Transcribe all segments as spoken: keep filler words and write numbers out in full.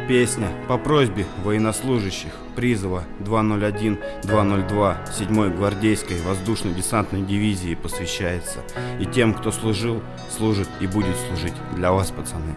Песня по просьбе военнослужащих призыва два ноль один два ноль два седьмой гвардейской воздушно-десантной дивизии посвящается и тем, кто служил, служит и будет служить для вас, пацаны.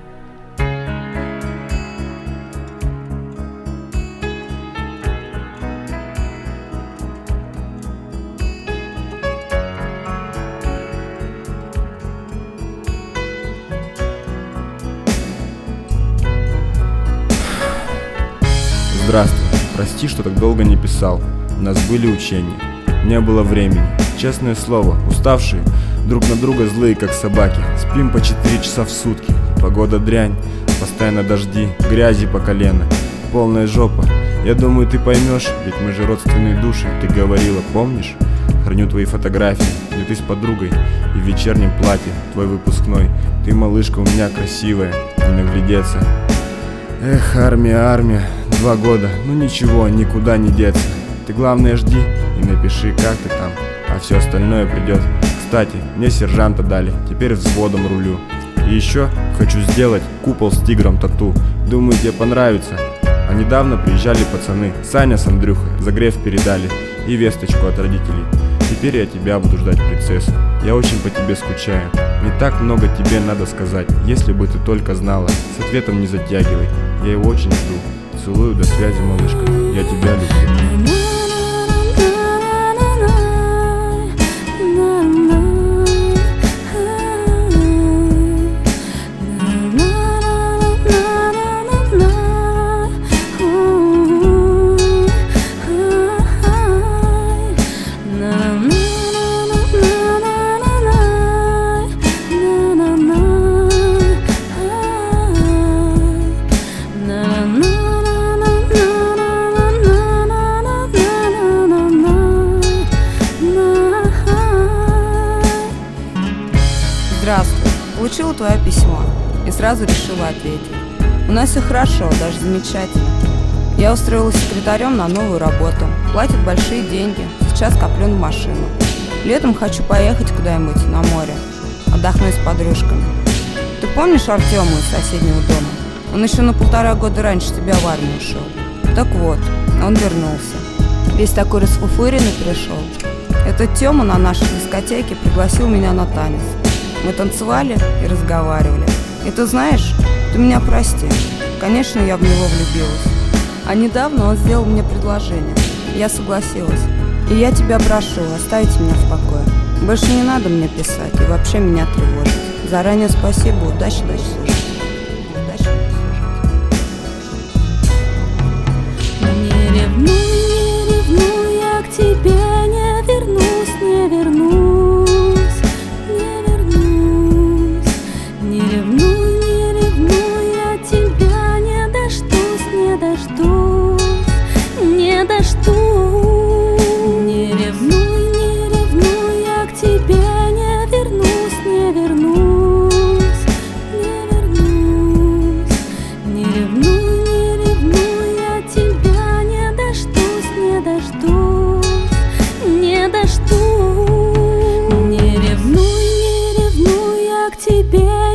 Здравствуй, прости, что так долго не писал. У нас были учения, не было времени. Честное слово, уставшие, друг на друга злые, как собаки. Спим по четыре часа в сутки. Погода дрянь, постоянно дожди, грязи по колено, полная жопа. Я думаю, ты поймешь, ведь мы же родственные души. Ты говорила, помнишь? Храню твои фотографии, где ты с подругой и в вечернем платье, твой выпускной. Ты, малышка, у меня красивая, не наглядеться. Эх, армия, армия, два года, ну ничего, никуда не деться. Ты главное жди и напиши, как ты там, а все остальное придет. Кстати, мне сержанта дали, теперь взводом рулю. И еще хочу сделать купол с тигром тату. Думаю, тебе понравится. А недавно приезжали пацаны, Саня с Андрюхой, загрев передали и весточку от родителей. Теперь я тебя буду ждать, принцесса. Я очень по тебе скучаю. Не так много тебе надо сказать. Если бы ты только знала. С ответом не затягивай. Я его очень жду. Целую, до связи, малышка. Я тебя люблю. Здравствуй. Получила твое письмо и сразу решила ответить. У нас все хорошо, даже замечательно. Я устроилась секретарем на новую работу. Платят большие деньги. Сейчас коплю на машину. Летом хочу поехать куда-нибудь на море. Отдохнуть с подружками. Ты помнишь Артема из соседнего дома? Он еще на полтора года раньше тебя в армию ушел. Так вот, он вернулся. Весь такой расфуфыренный пришел. Этот Тёма на нашей дискотеке пригласил меня на танец. Мы танцевали и разговаривали. И ты знаешь, ты меня прости. Конечно, я в него влюбилась. А недавно он сделал мне предложение. Я согласилась. И я тебя прошу, оставить меня в покое. Больше не надо мне писать и вообще меня тревожить. Заранее спасибо, удачи, удачи слушать. Удачи слушать. Не ревнуй, не ревнуй, я к тебе не вернусь, не вернусь. Тебе